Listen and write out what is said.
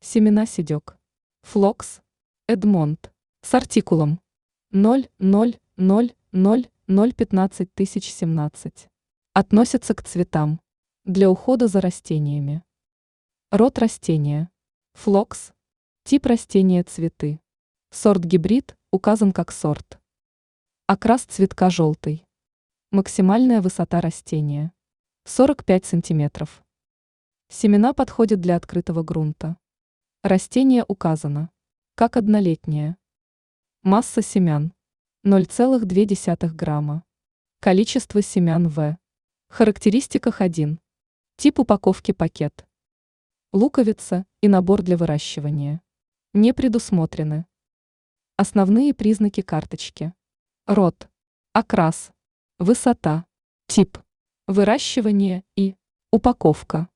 Семена седек. Флокс. Эдмонд. С артикулом 0000015 017. Относится к цветам. Для ухода за растениями. Род растения. Флокс. Тип растения цветы. Сорт-гибрид указан как сорт. Окрас цветка желтый. Максимальная высота растения. 45 сантиметров. Семена подходят для открытого грунта. Растение указано как однолетнее. Масса семян 0,2 грамма. Количество семян в характеристиках 1. Тип упаковки пакет. Луковица и набор для выращивания не предусмотрены. Основные признаки карточки. Род, окрас, высота, тип, выращивание и упаковка.